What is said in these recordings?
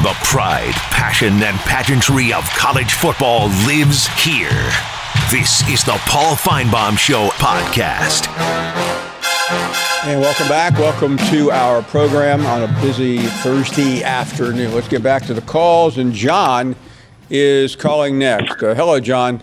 The pride, passion, and pageantry of college football lives here. This is the Paul Finebaum Show podcast. And welcome back. Welcome to our program on a busy Thursday afternoon. Let's get back to the calls. And John is calling next. Hello, John.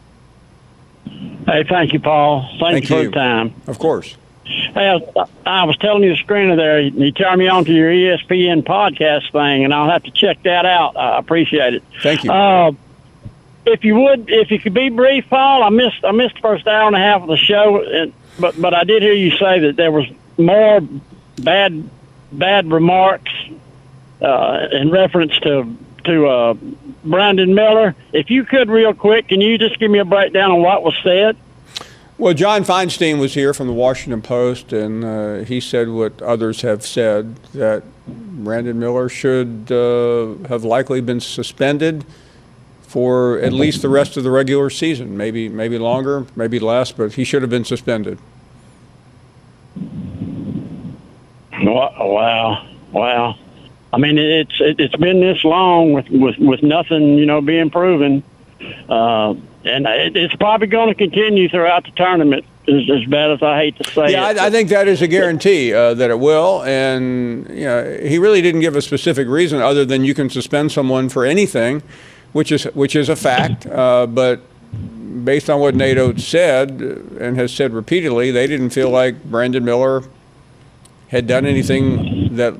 Hey, thank you, Paul. Thank you for the time. Of course. Hey, I was telling you the screener there. You turned me on to your ESPN podcast thing, and I'll have to check that out. I appreciate it. Thank you. If you could be brief, Paul. I missed the first hour and a half of the show, but I did hear you say that there was more bad remarks in reference to Brandon Miller. If you could, real quick, can you just give me a breakdown on what was said? Well, John Feinstein was here from the Washington Post, and he said what others have said, that Brandon Miller should have likely been suspended for at least the rest of the regular season, maybe longer, maybe less, but he should have been suspended. Wow. I mean, it's been this long with nothing, being proven. And it's probably going to continue throughout the tournament, as bad as I hate to say it. Yeah, I think that is a guarantee that it will. And he really didn't give a specific reason other than you can suspend someone for anything, which is a fact. But based on what Nate Oates said and has said repeatedly, they didn't feel like Brandon Miller had done anything that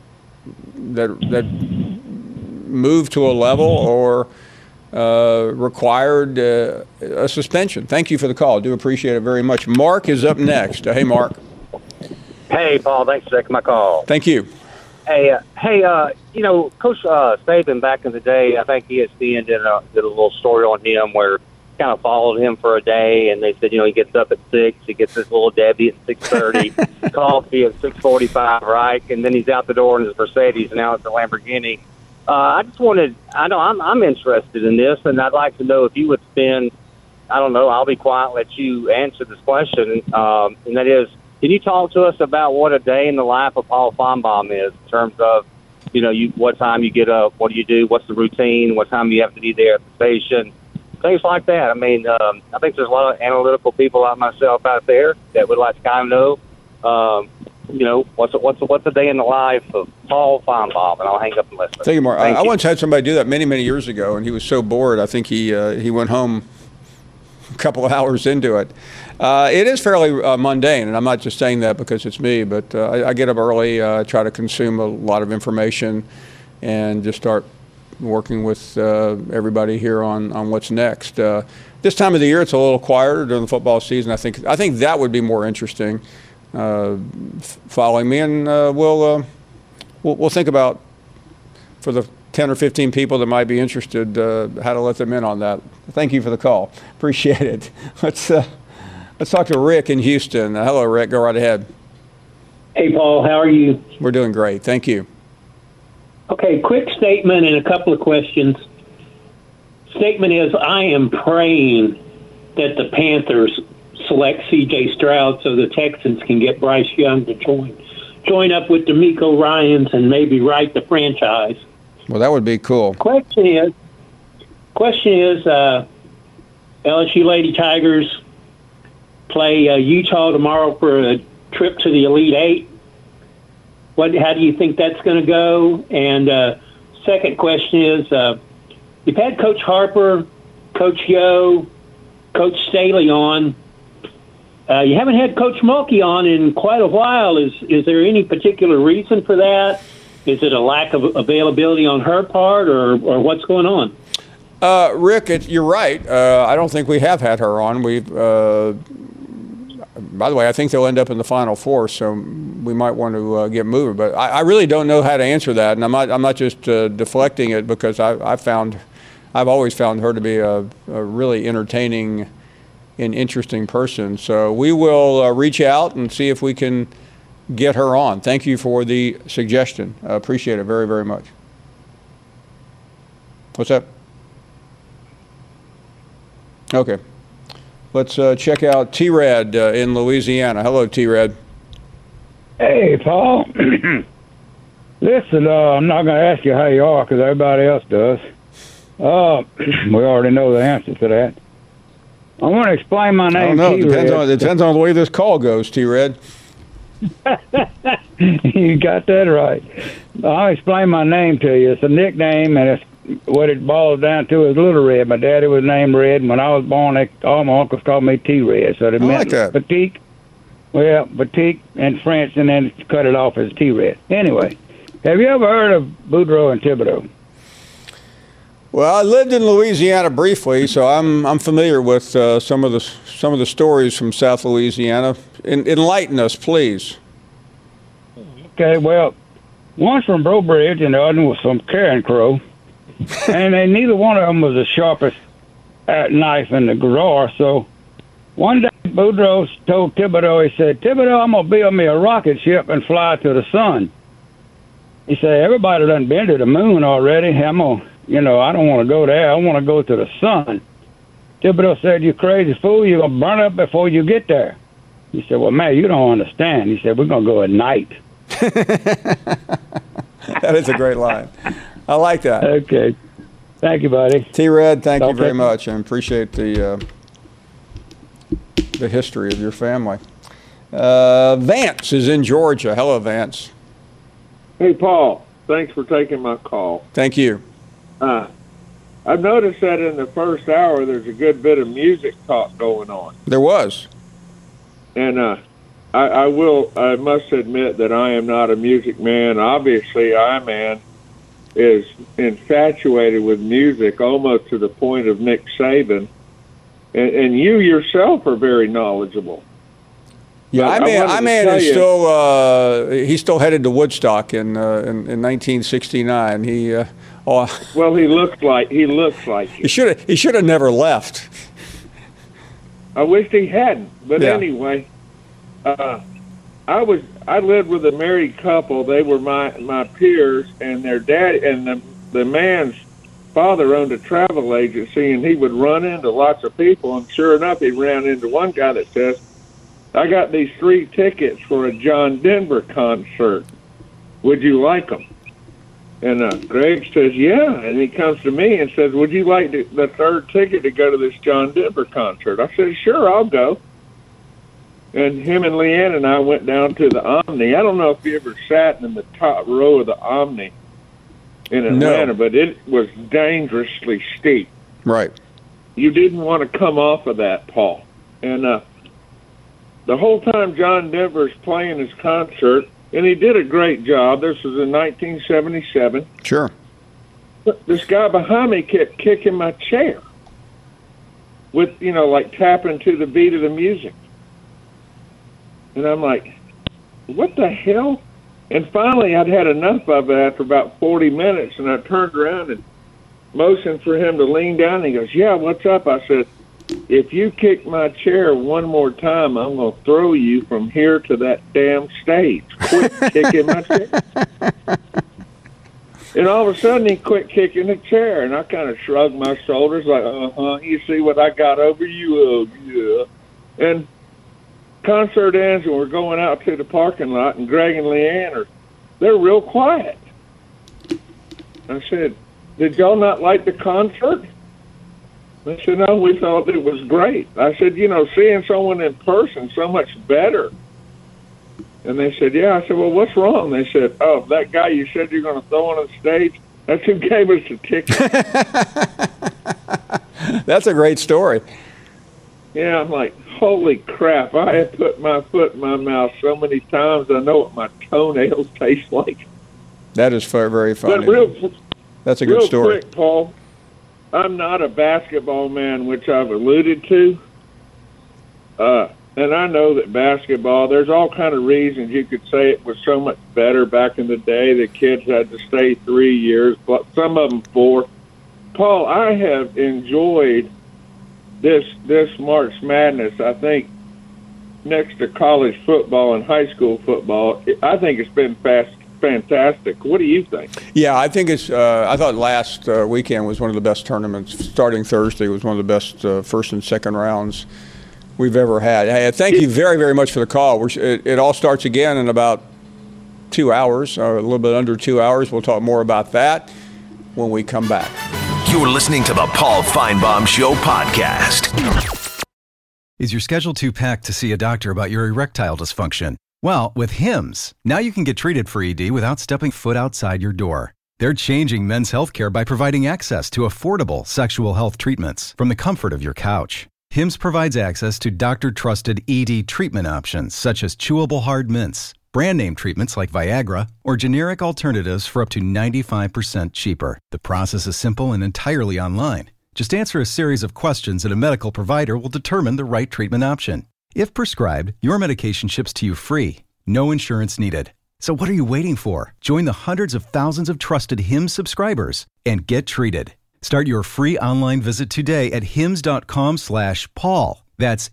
moved to a level or required a suspension. Thank you for the call. I do appreciate it very much. Mark is up next. Hey, Mark. Hey, Paul. Thanks for taking my call. Thank you. Hey, Coach Saban back in the day, I think ESPN did a little story on him where kind of followed him for a day, and they said, he gets up at 6, he gets his little Debbie at 6:30, coffee at 6:45, right? And then he's out the door in his Mercedes, and now it's a Lamborghini. I'm interested in this, and I'd like to know if you would spend, I'll be quiet and let you answer this question, and that is, can you talk to us about what a day in the life of Paul Finebaum is in terms of, what time you get up, what do you do, what's the routine, what time you have to be there at the station, things like that. I mean, I think there's a lot of analytical people like myself out there that would like to kind of know, what's a day in the life of Paul Finebaum, and I'll hang up and listen. Thank you, Mark. I once had somebody do that many, many years ago, and he was so bored, I think he went home a couple of hours into it. It is fairly mundane, and I'm not just saying that because it's me, but I get up early, try to consume a lot of information, and just start working with everybody here on what's next. This time of the year, it's a little quieter during the football season. I think that would be more interesting. Following me, and we'll think about, for the 10 or 15 people that might be interested, how to let them in on that. Thank you for the call. Appreciate it. Let's talk to Rick in Houston. Hello, Rick. Go right ahead. Hey, Paul. How are you? We're doing great. Thank you. Okay, quick statement and a couple of questions. Statement is, I am praying that the Panthers select C.J. Stroud so the Texans can get Bryce Young to join up with DeMeco Ryans and maybe right the franchise. Well, that would be cool. Question is, LSU Lady Tigers play Utah tomorrow for a trip to the Elite Eight. How do you think that's going to go? And second question is, you've had Coach Harper, Coach Yo, Coach Staley on. You haven't had Coach Mulkey on in quite a while. Is there any particular reason for that? Is it a lack of availability on her part, or what's going on? Rick, you're right. I don't think we have had her on. By the way, I think they'll end up in the Final Four, so we might want to get moving. But I really don't know how to answer that, and I'm not just deflecting it because I've always found her to be a really entertaining and interesting person. So we will reach out and see if we can get her on. Thank you for the suggestion. I appreciate it very, very much. What's that? Okay. Let's check out T-Rad in Louisiana. Hello, T-Rad. Hey, Paul. Listen, I'm not going to ask you how you are because everybody else does. We already know the answer to that. I want to explain my name. I don't know. It depends on the way this call goes, T-Red. You got that right. I'll explain my name to you. It's a nickname, and it's what it boils down to is Little Red. My daddy was named Red, and when I was born, all my uncles called me T-Red. So it meant Petite. Well, Petite in French, and then cut it off as T-Red. Anyway, have you ever heard of Boudreaux and Thibodeau? Well, I lived in Louisiana briefly, so I'm familiar with some of the stories from South Louisiana. Enlighten us, please. Okay, well, one's from Breaux Bridge and the other was from Cairn Crow, and neither one of them was the sharpest knife in the drawer. So one day Boudreaux told Thibodeau, he said, "Thibodeau, I'm gonna build me a rocket ship and fly to the sun." He said, "Everybody done been to the moon already. I don't want to go there. I want to go to the sun." Thibodeau said, "You crazy fool, you're going to burn up before you get there." He said, "Well, man, you don't understand." He said, "We're going to go at night." That is a great line. I like that. Okay. Thank you, buddy. T-Red, thank you very much. I appreciate the history of your family. Vance is in Georgia. Hello, Vance. Hey, Paul. Thanks for taking my call. Thank you. I've noticed that in the first hour there's a good bit of music talk going on. There was. And I must admit that I am not a music man. Obviously, I-Man is infatuated with music almost to the point of Nick Saban. And you yourself are very knowledgeable. Yeah, I-Man is he's still headed to Woodstock in 1969. Well, he looks like it. He should have never left. I wished he hadn't. But yeah. Anyway, I lived with a married couple. They were my peers, and their dad and the man's father owned a travel agency, and he would run into lots of people. And sure enough, he ran into one guy that says, "I got these 3 tickets for a John Denver concert. Would you like them?" And Greg says, "Yeah." And he comes to me and says, "Would you like the 3rd ticket to go to this John Denver concert?" I said, "Sure, I'll go." And him and Leanne and I went down to the Omni. I don't know if you ever sat in the top row of the Omni in Atlanta, but it was dangerously steep. Right. You didn't want to come off of that, Paul. And the whole time John Denver's playing his concert, and he did a great job. This was in 1977. Sure. But this guy behind me kept kicking my chair with, like tapping to the beat of the music. And I'm like, what the hell? And finally, I'd had enough of it after about 40 minutes, and I turned around and motioned for him to lean down. And he goes, "Yeah, what's up?" I said, "If you kick my chair one more time, I'm going to throw you from here to that damn stage. Quit kicking my chair." And all of a sudden, he quit kicking the chair, and I kind of shrugged my shoulders like, you see what I got over you? Oh, yeah. And concert ends, and we're going out to the parking lot, and Greg and Leanne they're real quiet. I said, "Did y'all not like the concert?" They said, "No, we thought it was great." I said, seeing someone in person so much better. And they said, "Yeah." I said, "Well, what's wrong?" They said, "Oh, that guy you said you're going to throw on the stage, that's who gave us the ticket." That's a great story. Yeah, I'm like, holy crap. I have put my foot in my mouth so many times, I know what my toenails taste like. That is very funny. But that's a good story. Real quick, Paul, I'm not a basketball man, which I've alluded to. And I know that basketball, there's all kind of reasons you could say it was so much better back in the day. The kids had to stay 3 years, but some of them 4. Paul, I have enjoyed this March Madness. I think next to college football and high school football, I think it's been fantastic. What do you think? Yeah, I think it's. I thought last weekend was one of the best tournaments. Starting Thursday was one of the best first and second rounds we've ever had. Hey, thank you very, very much for the call. It all starts again in about 2 hours, or a little bit under 2 hours. We'll talk more about that when we come back. You're listening to the Paul Feinbaum Show podcast. Is your schedule too packed to see a doctor about your erectile dysfunction? Well, with Hims, now you can get treated for ED without stepping foot outside your door. They're changing men's healthcare by providing access to affordable sexual health treatments from the comfort of your couch. Hims provides access to doctor-trusted ED treatment options such as chewable hard mints, brand name treatments like Viagra, or generic alternatives for up to 95% cheaper. The process is simple and entirely online. Just answer a series of questions and a medical provider will determine the right treatment option. If prescribed, your medication ships to you free. No insurance needed. So what are you waiting for? Join the hundreds of thousands of trusted Hims subscribers and get treated. Start your free online visit today at hims.com/Paul. That's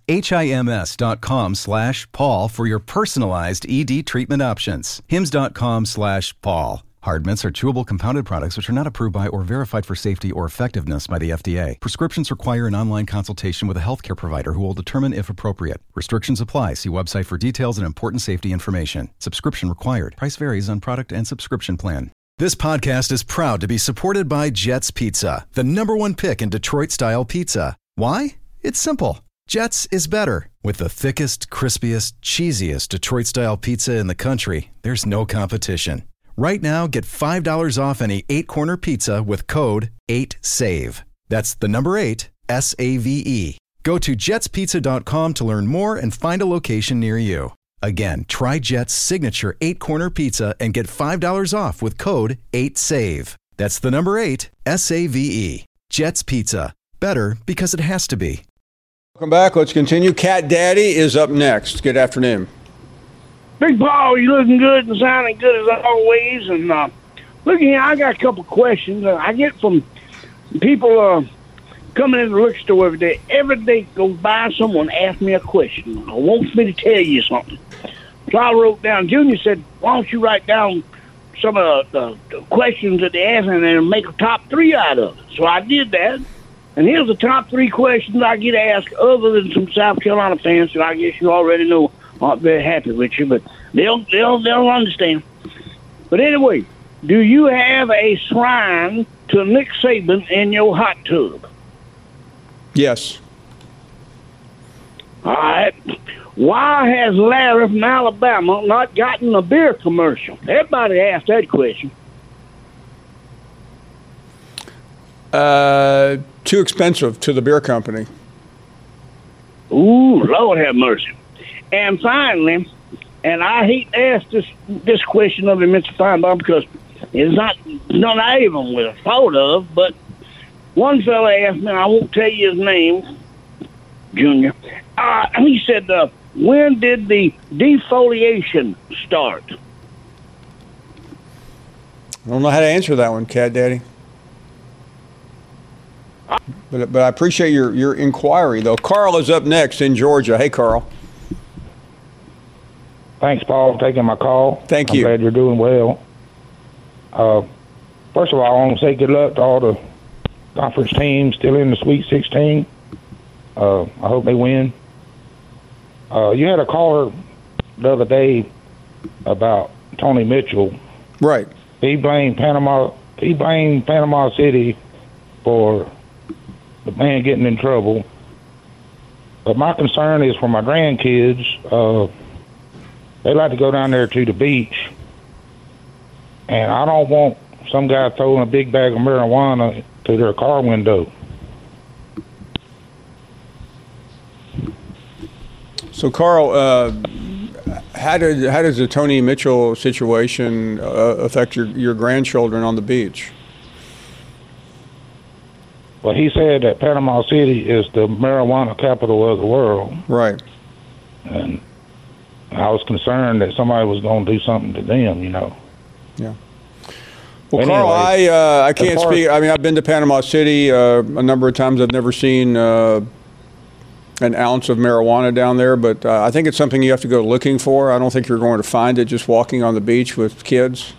HIMS.com/Paul for your personalized ED treatment options. hims.com/Paul. Hard mints are chewable compounded products which are not approved by or verified for safety or effectiveness by the FDA. Prescriptions require an online consultation with a healthcare provider who will determine if appropriate. Restrictions apply. See website for details and important safety information. Subscription required. Price varies on product and subscription plan. This podcast is proud to be supported by Jets Pizza, the #1 pick in Detroit-style pizza. Why? It's simple. Jets is better. With the thickest, crispiest, cheesiest Detroit-style pizza in the country, there's no competition. Right now, get $5 off any 8-corner pizza with code 8SAVE. That's the number 8, SAVE. Go to jetspizza.com to learn more and find a location near you. Again, try Jet's signature 8-corner pizza and get $5 off with code 8SAVE. That's the number 8, SAVE. Jet's Pizza. Better because it has to be. Welcome back. Let's continue. Cat Daddy is up next. Good afternoon. Big Paul, you looking good and sounding good as always. And look here, I got a couple questions. I get from people coming in the liquor store every day. Every day goes by, someone asks me a question. Wants me to tell you something. So I wrote down. Junior said, "Why don't you write down some of the questions that they ask and then make a top 3 out of it?" So I did that. And here's the top 3 questions I get asked, other than some South Carolina fans that I guess you already know aren't very happy with you, but they'll understand. But anyway, do you have a shrine to Nick Saban in your hot tub? Yes. All right. Why has Larry from Alabama not gotten a beer commercial? Everybody asked that question. Too expensive to the beer company. Ooh, Lord have mercy. And finally, and I hate to ask this question of him, Mr. Feinbaum, because it's not none I even would have thought of, but one fella asked me, I won't tell you his name, Junior. He said, when did the defoliation start? I don't know how to answer that one, Cat Daddy. But I appreciate your inquiry, though. Carl is up next in Georgia. Hey, Carl. Thanks, Paul, for taking my call. Thank you. I'm glad you're doing well. First of all, I want to say good luck to all the conference teams still in the Sweet 16. I hope they win. You had a caller the other day about Tony Mitchell. Right. He blamed Panama City for the man getting in trouble. But my concern is for my grandkids. They like to go down there to the beach, and I don't want some guy throwing a big bag of marijuana to their car window. So, Carl, how does the Tony Mitchell situation affect your grandchildren on the beach? Well, he said that Panama City is the marijuana capital of the world. Right. And I was concerned that somebody was going to do something to them, you know. Yeah. Well, anyway, Carl, I can't speak. I mean, I've been to Panama City a number of times. I've never seen an ounce of marijuana down there, but I think it's something you have to go looking for. I don't think you're going to find it just walking on the beach with kids.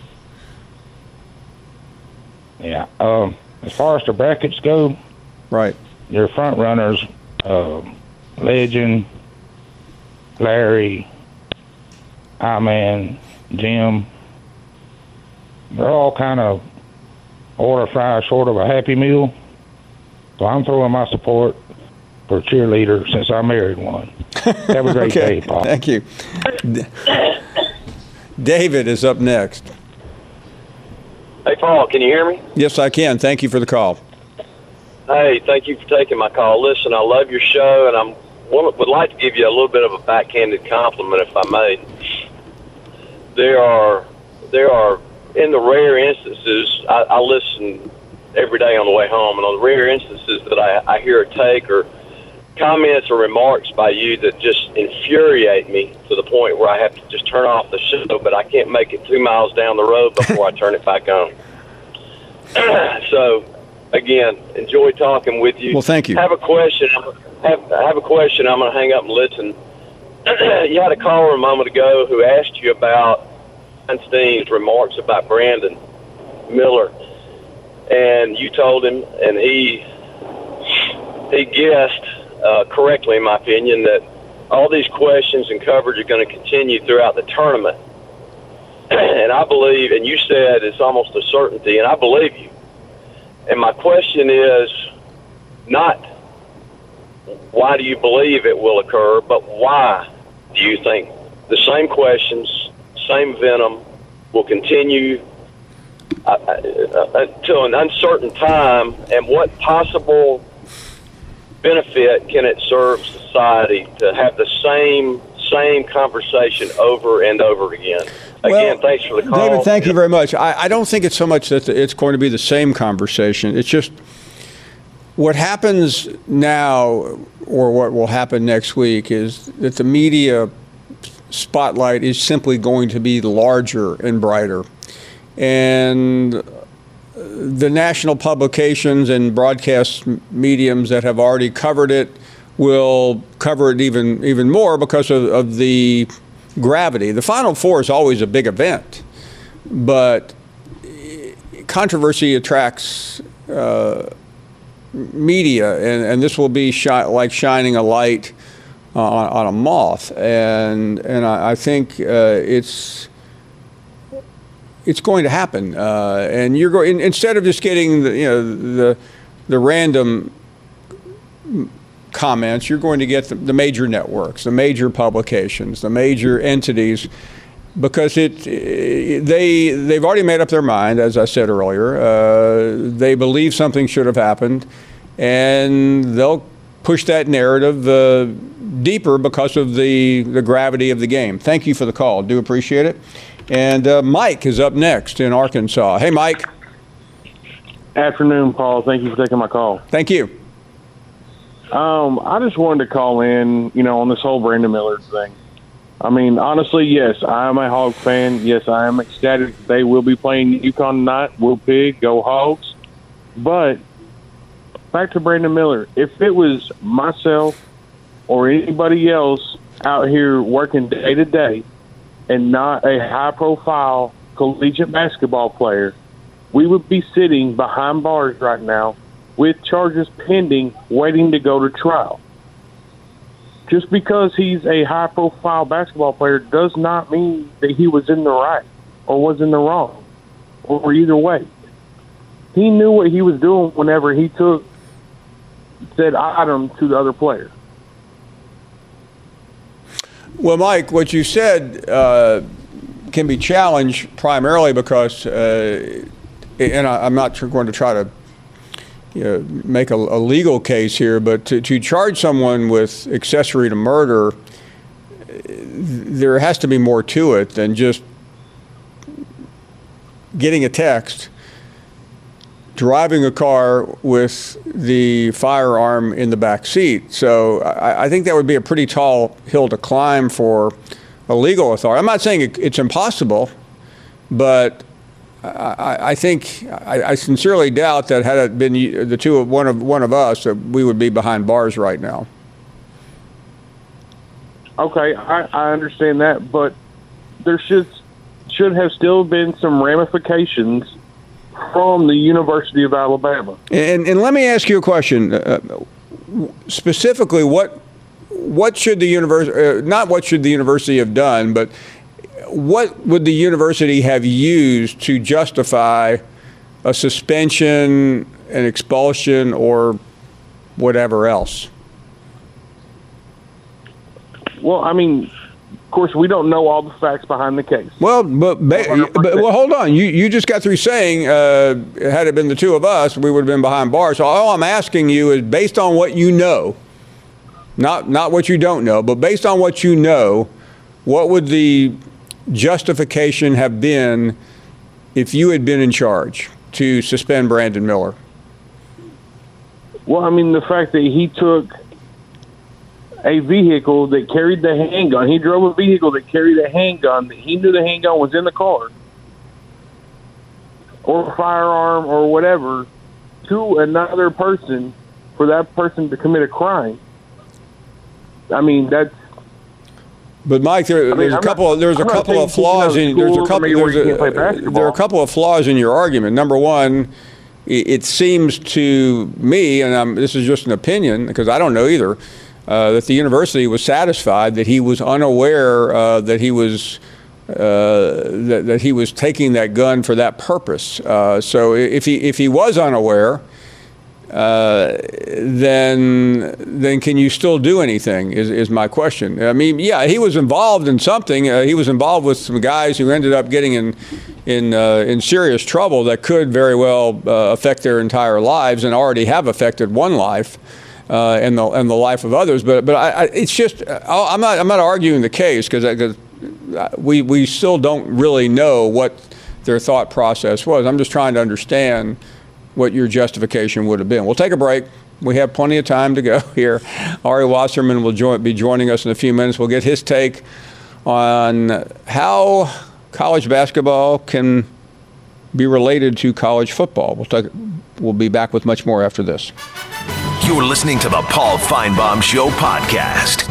Yeah. As far as the brackets go, right. Your front runners, Legend, Larry, I-Man, Jim, they're all kind of order fry short of a Happy Meal. So I'm throwing my support for a cheerleader since I married one. Have a great day, Paul. Thank you. David is up next. Hey, Paul, can you hear me? Yes, I can. Thank you for the call. Hey, thank you for taking my call. Listen, I love your show, and would like to give you a little bit of a backhanded compliment, if I may. There are in the rare instances, I listen every day on the way home, and on the rare instances that I hear a take or comments or remarks by you that just infuriate me to the point where I have to just turn off the show, but I can't make it 2 miles down the road before I turn it back on. So, again, enjoy talking with you. Well, thank you. I have a question. I have a question. I'm going to hang up and listen. You had a caller a moment ago who asked you about Einstein's remarks about Brandon Miller, and you told him, and he guessed correctly, in my opinion, that all these questions and coverage are going to continue throughout the tournament. And I believe, and you said it's almost a certainty, and I believe you. And my question is not why do you believe it will occur, but why do you think the same questions, same venom will continue until an uncertain time, and what possible benefit can it serve society to have the same conversation over and over again? Again, thanks for the call. David, thank you very much. I don't think it's so much that it's going to be the same conversation. It's just what happens now, or what will happen next week, is that the media spotlight is simply going to be larger and brighter. And the national publications and broadcast mediums that have already covered it will cover it even more because of the gravity. The Final Four is always a big event, but controversy attracts media, and this will be like shining a light on a moth. And I think it's going to happen. And you're going, instead of just getting the random comments, you're going to get the major networks, the major publications, the major entities, because they've already made up their mind, as I said earlier. They believe something should have happened, and they'll push that narrative deeper because of the gravity of the game. Thank you for the call. Do appreciate it. And Mike is up next in Arkansas. Hey, Mike. Afternoon, Paul. Thank you for taking my call. Thank you. I just wanted to call in, on this whole Brandon Miller thing. I mean, honestly, yes, I am a Hog fan. Yes, I am ecstatic they will be playing UConn tonight. Will Pig, go Hogs. But back to Brandon Miller. If it was myself or anybody else out here working day to day and not a high-profile collegiate basketball player, we would be sitting behind bars right now with charges pending, waiting to go to trial. Just because he's a high-profile basketball player does not mean that he was in the right or was in the wrong, or either way. He knew what he was doing whenever he took said item to the other player. Well, Mike, what you said can be challenged primarily because, and I'm not going to try to make a legal case here, but to charge someone with accessory to murder, there has to be more to it than just getting a text, driving a car with the firearm in the back seat. So I think that would be a pretty tall hill to climb for a legal authority. I'm not saying it's impossible, but I think I sincerely doubt that had it been one of us, that we would be behind bars right now. Okay, I understand that, but there should have still been some ramifications from the University of Alabama. And let me ask you a question. Specifically, what should the university, not what should the university have done, but what would the university have used to justify a suspension, an expulsion, or whatever else? Well, I mean, of course, we don't know all the facts behind the case. Well, but hold on. You just got through saying, had it been the two of us, we would have been behind bars. So all I'm asking you is, based on what you know, not what you don't know, but based on what you know, what would the justification have been if you had been in charge to suspend Brandon Miller? Well, I mean, the fact that he took a vehicle that carried the handgun, he drove a vehicle that carried a handgun, that he knew the handgun was in the car, or a firearm or whatever, to another person for that person to commit a crime. I mean, that's. But Mike, there's a couple of flaws in your argument. Number one, it seems to me, and this is just an opinion because I don't know either, that the university was satisfied that he was unaware that he was taking that gun for that purpose. So if he was unaware, then can you still do anything is my question. I mean, yeah, he was involved in something. He was involved with some guys who ended up getting in serious trouble that could very well affect their entire lives and already have affected one life and the life of others. But it's just I'm not arguing the case because we still don't really know what their thought process was. I'm just trying to understand what your justification would have been. We'll take a break. We have plenty of time to go here. Ari Wasserman will be joining us in a few minutes. We'll get his take on how college basketball can be related to college football. We'll be back with much more after this. You're listening to the Paul Feinbaum Show podcast.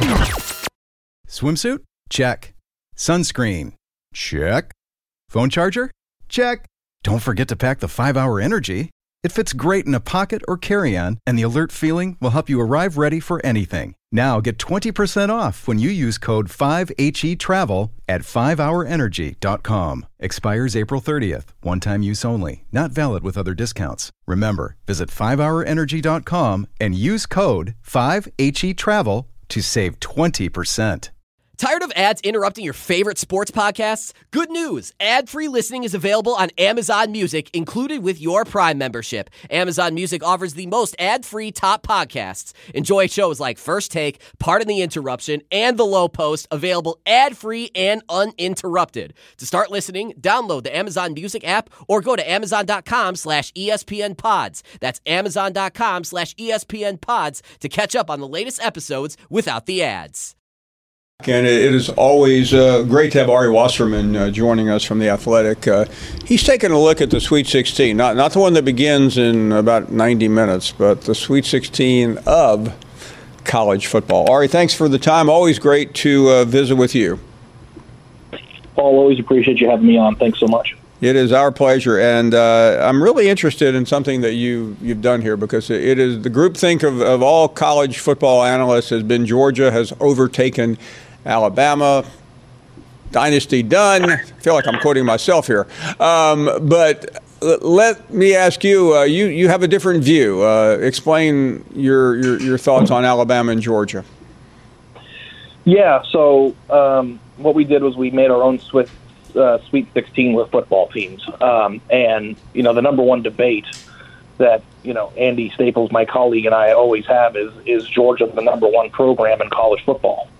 Swimsuit? Check. Sunscreen? Check. Phone charger? Check. Don't forget to pack the 5-Hour Energy. It fits great in a pocket or carry-on, and the alert feeling will help you arrive ready for anything. Now get 20% off when you use code 5HETRAVEL at 5hourenergy.com. Expires April 30th. One-time use only. Not valid with other discounts. Remember, visit 5hourenergy.com and use code 5HETRAVEL to save 20%. Tired of ads interrupting your favorite sports podcasts? Good news! Ad-free listening is available on Amazon Music, included with your Prime membership. Amazon Music offers the most ad-free top podcasts. Enjoy shows like First Take, Pardon the Interruption, and The Low Post, available ad-free and uninterrupted. To start listening, download the Amazon Music app or go to amazon.com/ESPNpods. That's amazon.com/ESPNpods to catch up on the latest episodes without the ads. And it is always great to have Ari Wasserman joining us from The Athletic. He's taking a look at the Sweet 16, not the one that begins in about 90 minutes, but the Sweet 16 of college football. Ari, thanks for the time. Always great to visit with you. Paul, always appreciate you having me on. Thanks so much. It is our pleasure, and I'm really interested in something that you've done here because it is the groupthink of all college football analysts has been Georgia has overtaken Alabama. Dynasty done. I feel like I'm quoting myself here. But let me ask you, you have a different view. Explain your thoughts on Alabama and Georgia. Yeah, so what we did was we made our own Sweet 16 with football teams. And, the number one debate that, Andy Staples, my colleague, and I always have is Georgia the number one program in college football?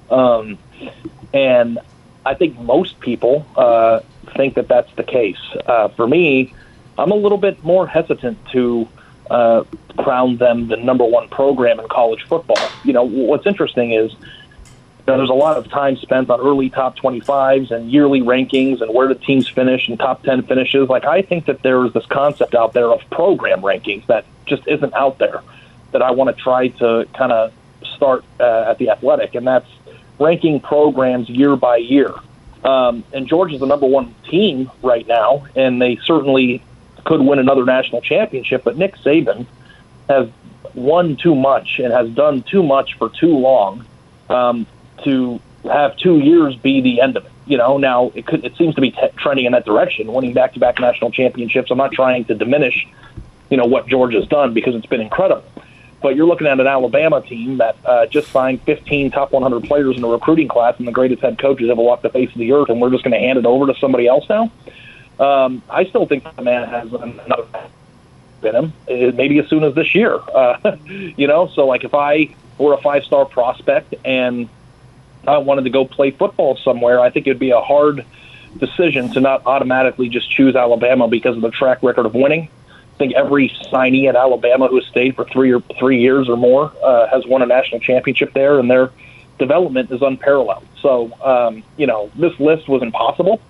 And I think most people think that that's the case. For me, I'm a little bit more hesitant to crown them the number one program in college football. What's interesting is there's a lot of time spent on early top 25s and yearly rankings and where the teams finish and top 10 finishes. Like, I think that there's this concept out there of program rankings that just isn't out there that I want to try to kind of start at The Athletic, and that's ranking programs year by year. And Georgia's the number one team right now, and they certainly could win another national championship, but Nick Saban has won too much and has done too much for too long to have 2 years be the end of it. Now it seems to be trending in that direction, winning back-to-back national championships. I'm not trying to diminish, what Georgia's done because it's been incredible. But you're looking at an Alabama team that just signed 15 top 100 players in a recruiting class and the greatest head coaches ever walked the face of the earth, and we're just going to hand it over to somebody else now? I still think the man has another in him, maybe as soon as this year. So like if I were a 5-star prospect and I wanted to go play football somewhere, I think it would be a hard decision to not automatically just choose Alabama because of the track record of winning. I think every signee at Alabama who has stayed for 3 years or more has won a national championship there, and their development is unparalleled. So, this list was impossible,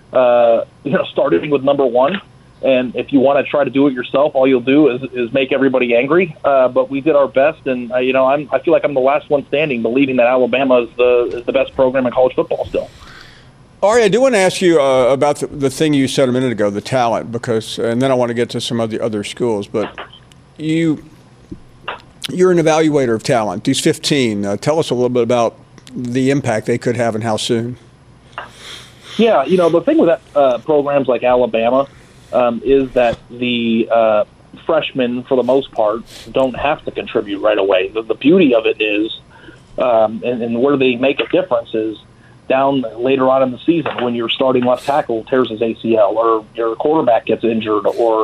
starting with number 1. And if you want to try to do it yourself, all you'll do is make everybody angry. But we did our best, and I feel like I'm the last one standing, believing that Alabama is the best program in college football still. Ari, I do want to ask you about the thing you said a minute ago, the talent, and then I want to get to some of the other schools. But you're an evaluator of talent. These 15, tell us a little bit about the impact they could have and how soon. Yeah, the thing with programs like Alabama is that the freshmen, for the most part, don't have to contribute right away. The beauty of it is, and where they make a difference is down later on in the season when your starting left tackle tears his ACL or your quarterback gets injured or,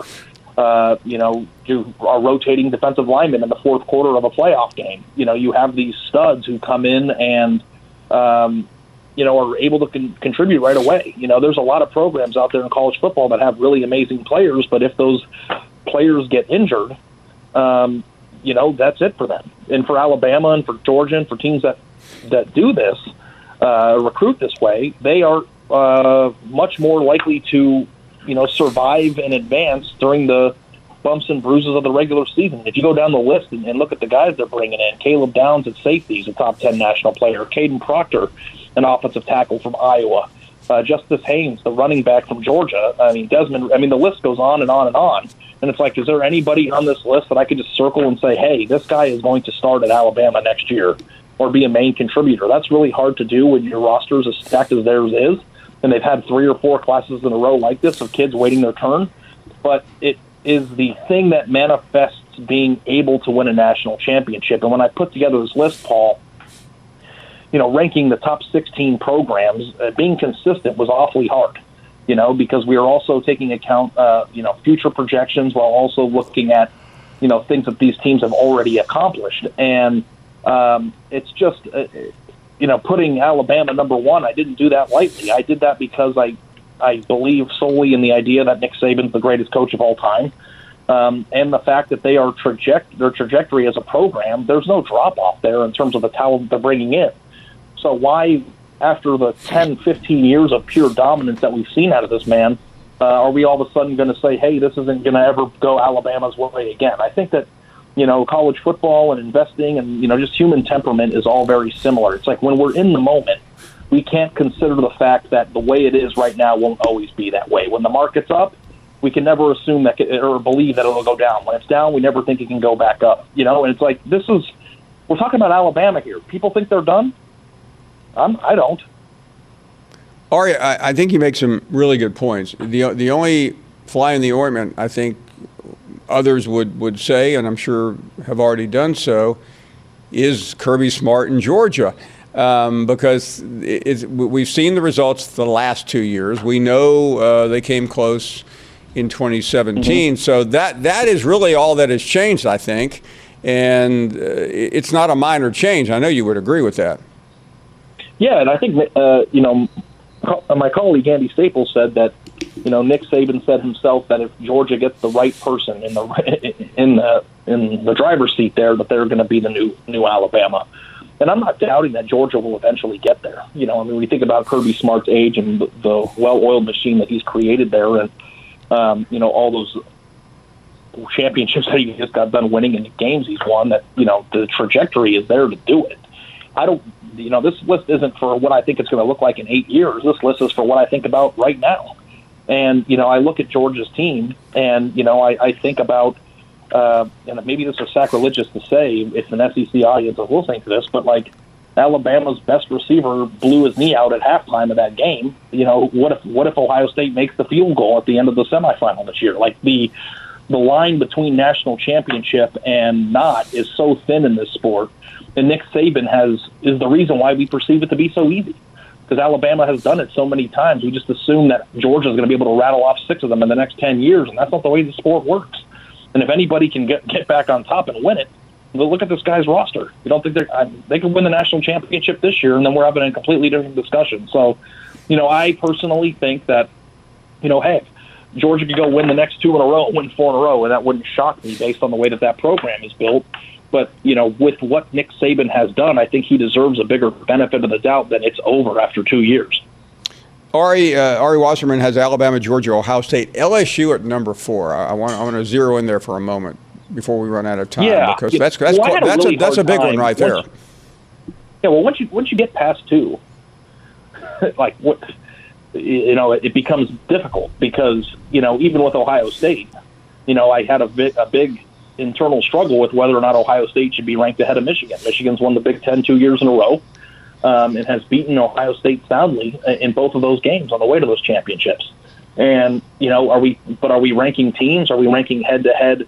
you are rotating defensive linemen in the fourth quarter of a playoff game. You have these studs who come in and, are able to contribute right away. There's a lot of programs out there in college football that have really amazing players, but if those players get injured, that's it for them. And for Alabama and for Georgia and for teams that do this, recruit this way, they are much more likely to, survive and advance during the bumps and bruises of the regular season. If you go down the list and look at the guys they're bringing in, Caleb Downs at safety is a top 10 national player. Caden Proctor, an offensive tackle from Iowa. Justice Haynes, the running back from Georgia. Desmond, the list goes on and on and on. And it's like, is there anybody on this list that I could just circle and say, hey, this guy is going to start at Alabama next year or be a main contributor? That's really hard to do when your roster is as stacked as theirs is. And they've had 3 or 4 classes in a row like this of kids waiting their turn. But it is the thing that manifests being able to win a national championship. And when I put together this list, Paul, ranking the top 16 programs, being consistent was awfully hard, because we are also taking account, future projections while also looking at, things that these teams have already accomplished. And it's just, putting Alabama number 1, I didn't do that lightly. I did that because I believe solely in the idea that Nick Saban's the greatest coach of all time. And the fact that they are their trajectory as a program, there's no drop-off there in terms of the talent they're bringing in. So why, after the 10, 15 years of pure dominance that we've seen out of this man, are we all of a sudden going to say, hey, this isn't going to ever go Alabama's way again? I think that, college football and investing and, just human temperament is all very similar. It's like when we're in the moment, we can't consider the fact that the way it is right now won't always be that way. When the market's up, we can never assume that or believe that it'll go down. When it's down, we never think it can go back up. And it's like we're talking about Alabama here. People think they're done. I don't. Ari, I think you make some really good points. The only fly in the ointment, I think others would say, and I'm sure have already done so, is Kirby Smart in Georgia. Because we've seen the results the last 2 years. We know they came close in 2017. Mm-hmm. So that is really all that has changed, I think. And it's not a minor change. I know you would agree with that. Yeah, and I think, my colleague Andy Staples said that, Nick Saban said himself that if Georgia gets the right person in the driver's seat there, that they're going to be the new Alabama. And I'm not doubting that Georgia will eventually get there. When you think about Kirby Smart's age and the well-oiled machine that he's created there and, all those championships that he just got done winning and the games he's won, that, the trajectory is there to do it. This list isn't for what I think it's going to look like in 8 years. This list is for what I think about right now. And, I look at Georgia's team and, I think about, and maybe this is sacrilegious to say if an SEC audience is listening to this, but Alabama's best receiver blew his knee out at halftime of that game. What if Ohio State makes the field goal at the end of the semifinal this year? Like the line between national championship and not is so thin in this sport, and Nick Saban is the reason why we perceive it to be so easy. Because Alabama has done it so many times, we just assume that Georgia is going to be able to rattle off 6 of them in the next 10 years, and that's not the way the sport works. And if anybody can get back on top and win it, look at this guy's roster. You don't think they could win the national championship this year, and then we're having a completely different discussion. So, I personally think that, hey, Georgia could go win the next 2 in a row, win 4 in a row, and that wouldn't shock me based on the way that program is built. But, with what Nick Saban has done, I think he deserves a bigger benefit of the doubt than it's over after 2 years. Ari Wasserman has Alabama, Georgia, Ohio State, LSU at number 4. I want to zero in there for a moment before we run out of time, because that's a big one right there. Once you get past 2, like what, it becomes difficult because even with Ohio State, I had a big internal struggle with whether or not Ohio State should be ranked ahead of Michigan. Michigan's won the Big Ten 2 years in a row, and has beaten Ohio State soundly in both of those games on the way to those championships. And are we ranking teams? Are we ranking head-to-head?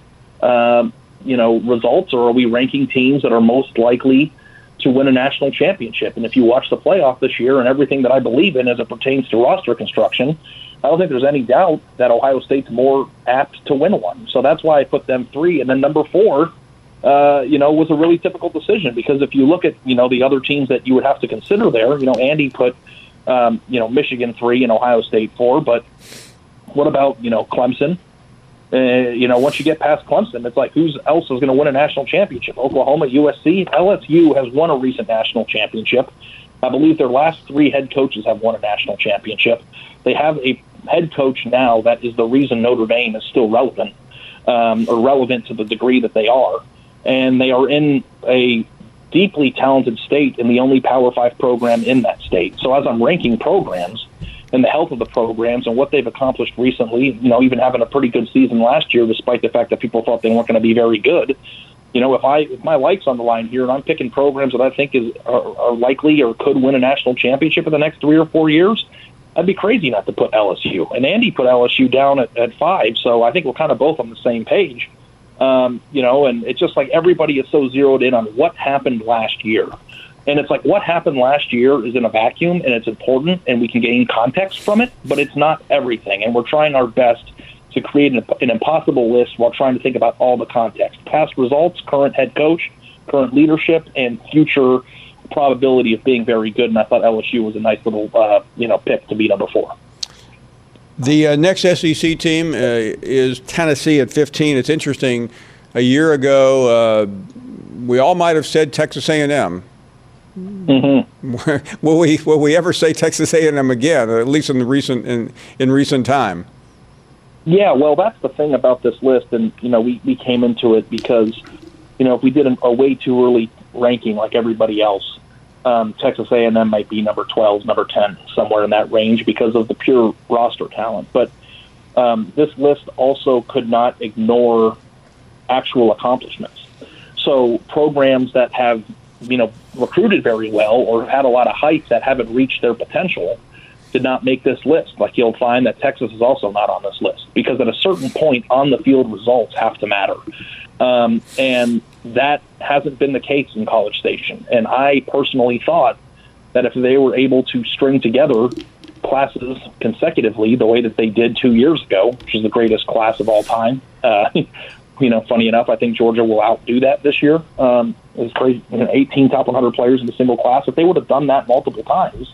Results, or are we ranking teams that are most likely to win a national championship? And if you watch the playoff this year and everything that I believe in as it pertains to roster construction, I don't think there's any doubt that Ohio State's more apt to win one. So that's why I put them 3. And then number 4, was a really difficult decision, because if you look at, the other teams that you would have to consider there, Andy put, Michigan 3 and Ohio State 4. But what about, Clemson? Once you get past Clemson, it's like, who else is going to win a national championship? Oklahoma, USC, LSU has won a recent national championship. I believe their last 3 head coaches have won a national championship. They have a head coach now that is the reason Notre Dame is still relevant, or relevant to the degree that they are. And they are in a deeply talented state in the only Power 5 program in that state. So as I'm ranking programs, and the health of the programs and what they've accomplished recently, even having a pretty good season last year, despite the fact that people thought they weren't going to be very good. If my life's on the line here and I'm picking programs that I think are likely or could win a national championship in the next 3 or 4 years, I'd be crazy not to put LSU. And Andy put LSU down at 5, so I think we're kind of both on the same page. And it's just like everybody is so zeroed in on what happened last year. And it's like what happened last year is in a vacuum, and it's important, and we can gain context from it, but it's not everything. And we're trying our best to create an impossible list while trying to think about all the context. Past results, current head coach, current leadership, and future probability of being very good. And I thought LSU was a nice little pick to be number 4. The next SEC team is Tennessee at 15. It's interesting. A year ago, we all might have said Texas A&M. Mm-hmm. Will we ever say Texas A&M again? At least in recent time. Yeah, well, that's the thing about this list, and we came into it because if we did a way too early ranking like everybody else, Texas A&M might be number 12, number 10, somewhere in that range because of the pure roster talent. But this list also could not ignore actual accomplishments. So programs that have recruited very well or had a lot of hype that haven't reached their potential did not make this list. Like you'll find that Texas is also not on this list because at a certain point on the field results have to matter. And that hasn't been the case in College Station. And I personally thought that if they were able to string together classes consecutively the way that they did 2 years ago, which is the greatest class of all time, funny enough, I think Georgia will outdo that this year. It's crazy, 18 top 100 players in a single class. If they would have done that multiple times,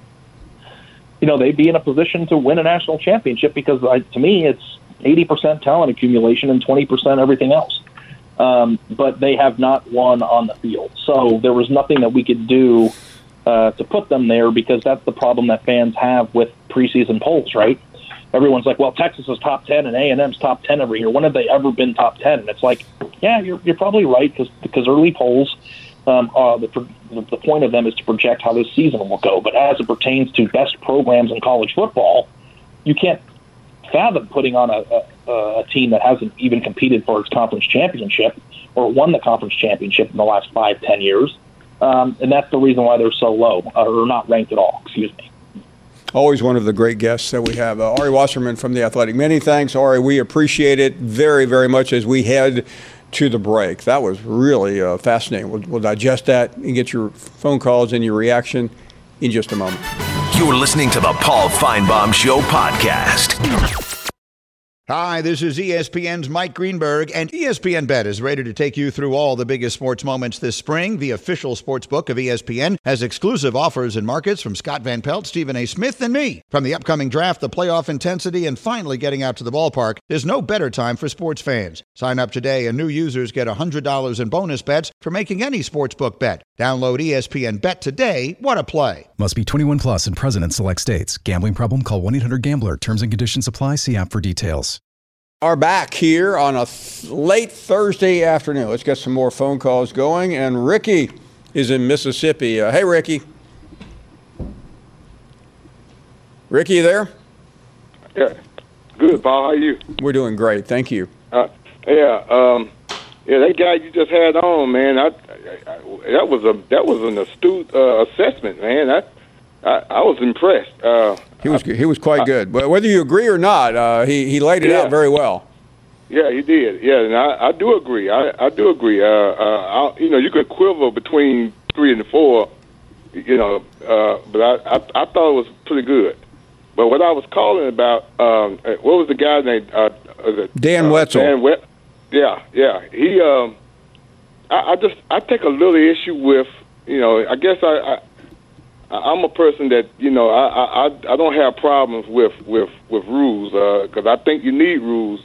they'd be in a position to win a national championship because to me, it's 80% talent accumulation and 20% everything else. But they have not won on the field. So there was nothing that we could do to put them there because that's the problem that fans have with preseason polls, right? Everyone's like, well, Texas is top 10 and A&M's top 10 every year. When have they ever been top 10? And it's like, yeah, you're probably right because early polls, the point of them is to project how this season will go. But as it pertains to best programs in college football, you can't fathom putting on a team that hasn't even competed for its conference championship or won the conference championship in the last 5-10 years. and that's the reason why they're so low, or not ranked at all, excuse me. Always one of the great guests that we have. Ari Wasserman from The Athletic. Many thanks, Ari. We appreciate it very, very much as we head to the break. That was really fascinating. We'll digest that and get your phone calls and your reaction in just a moment. You're listening to the Paul Feinbaum Show podcast. Hi, this is ESPN's Mike Greenberg, and ESPN Bet is ready to take you through all the biggest sports moments this spring. The official sports book of ESPN has exclusive offers and markets from Scott Van Pelt, Stephen A. Smith, and me. From the upcoming draft, the playoff intensity, and finally getting out to the ballpark, there's no better time for sports fans. Sign up today, and new users get $100 in bonus bets for making any sportsbook bet. Download ESPN Bet today. What a play. Must be 21 plus and present in select states. Gambling problem? Call 1-800-GAMBLER. Terms and conditions apply. See app for details. Are back here on a late Thursday afternoon. Let's get some more phone calls going. And Ricky is in Mississippi. Hey, Ricky. Ricky, you there? Yeah. Good, Paul. How are you? We're doing great. Thank you. That guy you just had on, man. That was an astute assessment, man. I was impressed. He was quite good. But whether you agree or not, he laid it out very well. Yeah, he did. Yeah, and I do agree. I do agree. You could quiver between 3 and 4, but I thought it was pretty good. But what I was calling about, what was the guy named Dan Wetzel? Dan Wetzel. Yeah. He, I take a little issue with, I guess I'm a person that, I don't have problems with rules, because I think you need rules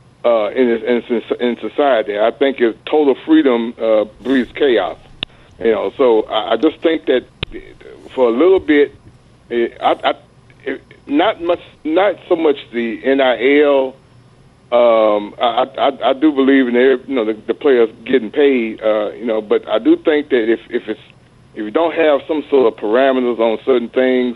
in society. I think total freedom breeds chaos. So I just think that for a little bit, not so much the NIL. I do believe in the players getting paid, but I do think that if you don't have some sort of parameters on certain things,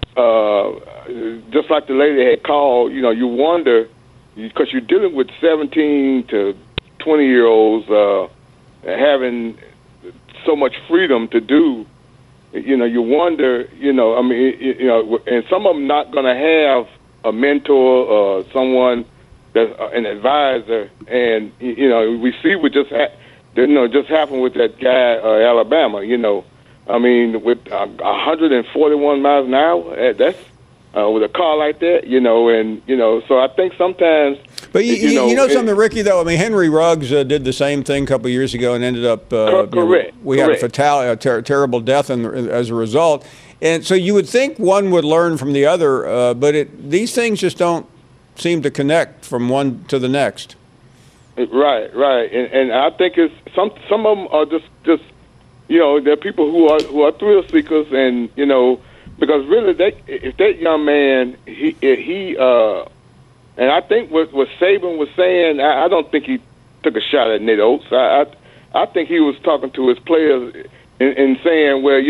just like the lady had called, you wonder, because you're dealing with 17 to 20-year-olds having so much freedom to do, you wonder, and some of them not going to have a mentor or someone that's an advisor, and we see what just happened with that guy, Alabama. With 141 miles an hour, that's with a car like that, So I think sometimes. But you know something, Ricky, though. I mean, Henry Ruggs did the same thing a couple of years ago and ended up. Correct. We had a fatality, a terrible death, as a result. And so you would think one would learn from the other, but these things just don't seem to connect from one to the next. Right, and I think it's some of them are just there are people who are thrill seekers, and because really if that young man he and I think what Saban was saying, I don't think he took a shot at Nate Oates. I think he was talking to his players and saying, well,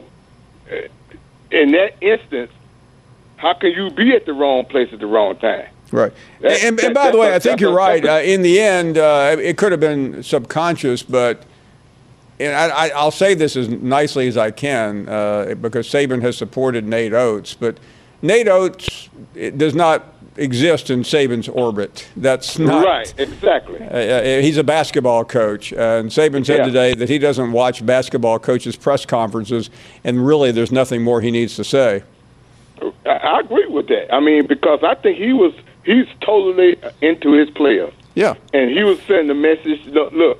in that instance, how can you be at the wrong place at the wrong time? Right. And by the way, I think you're right. In the end, it could have been subconscious, but I'll say this as nicely as I can because Saban has supported Nate Oates, but Nate Oates does not exist in Saban's orbit. That's not right. Exactly. He's a basketball coach, and Saban said today that he doesn't watch basketball coaches' press conferences, and really, there's nothing more he needs to say. I agree with that. I mean, because I think he's totally into his players. Yeah. And he was sending the message. Look,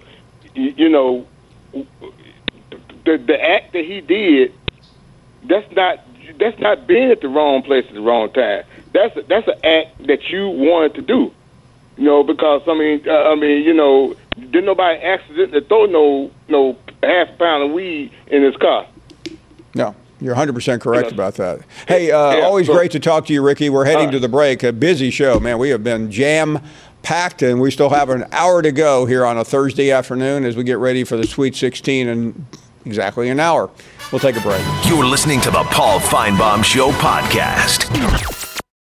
the act that he did, that's not being at the wrong place at the wrong time. That's an act that you wanted to do, because didn't nobody accidentally throw no half a pound of weed in his car. No, you're 100% correct about that. Hey, always great to talk to you, Ricky. We're heading to the break. A busy show, man. We have been jam-packed, and we still have an hour to go here on a Thursday afternoon as we get ready for the Sweet 16 in exactly an hour. We'll take a break. You're listening to the Paul Feinbaum Show podcast.